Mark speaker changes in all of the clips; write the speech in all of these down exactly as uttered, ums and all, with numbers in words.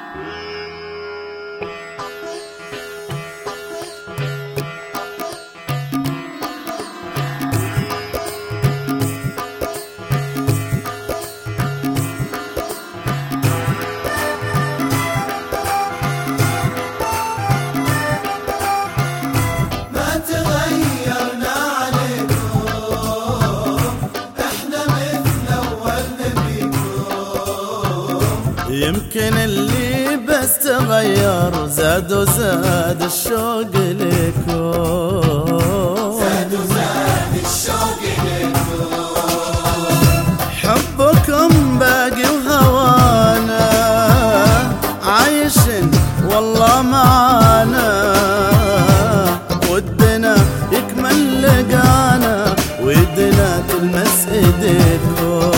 Speaker 1: يمكن اللي بس تغير زاد وزاد الشوق لكم،
Speaker 2: زاد وزاد الشوق لكم.
Speaker 1: حبكم باقي وهوانا عايش والله معانا، ودنا يكمل لقانا ويدنا تلمس ايديكم.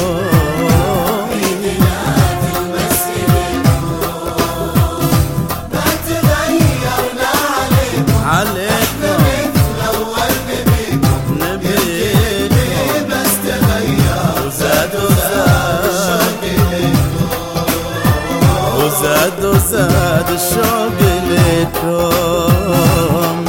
Speaker 1: زاد وزاد الشوق لكم.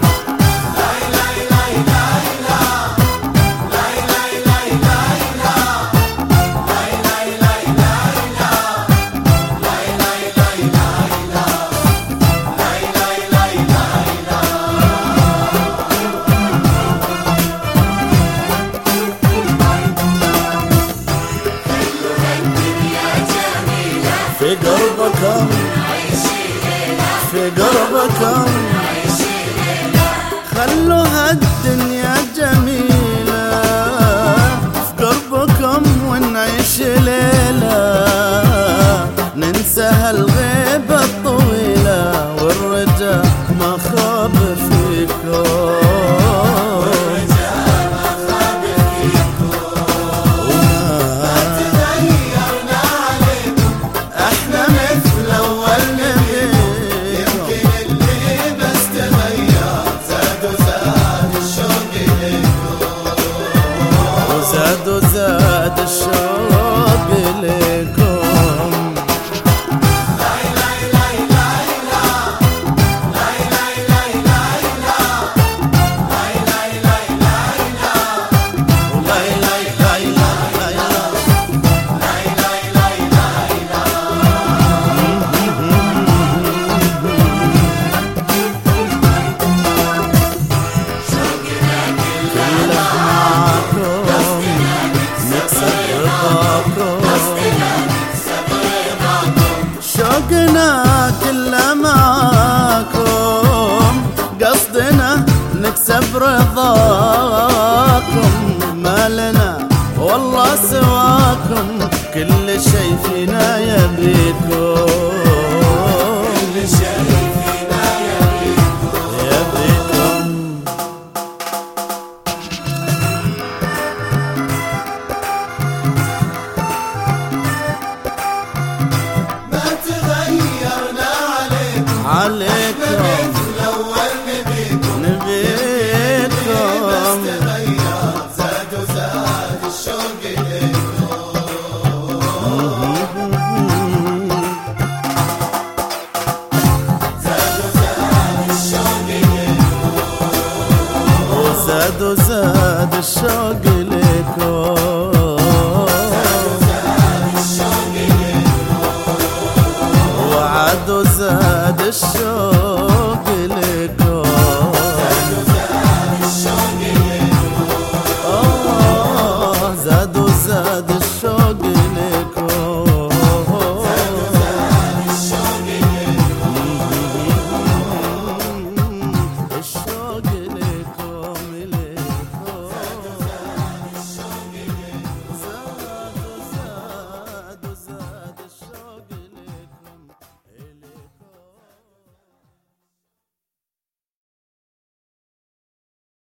Speaker 1: في قربكم في قربكم خلوا هالدنيا جميلة، في قربكم ونعيش ليلة ننسى هالغيبة الطويلة والرجاء ما خاب فيكم. زاد وزاد الشوق لكم.
Speaker 2: لا لا لا لا لا لا لا لا لا
Speaker 1: شوقنا كله معاكم، قصدنا نكسب رضاكم، ما لنا والله سواكم، كل شي فينا يبيكم،
Speaker 2: كل شي فينا يبيكم
Speaker 1: يبيكم. عليكم
Speaker 2: الأول نبيكم
Speaker 1: نبيكم
Speaker 2: بس تغير زاد وزاد الشوق لكم. زاد وزاد الشوق لكم.
Speaker 1: زاد وزاد الشوق لكم. وعد وزاد الشوق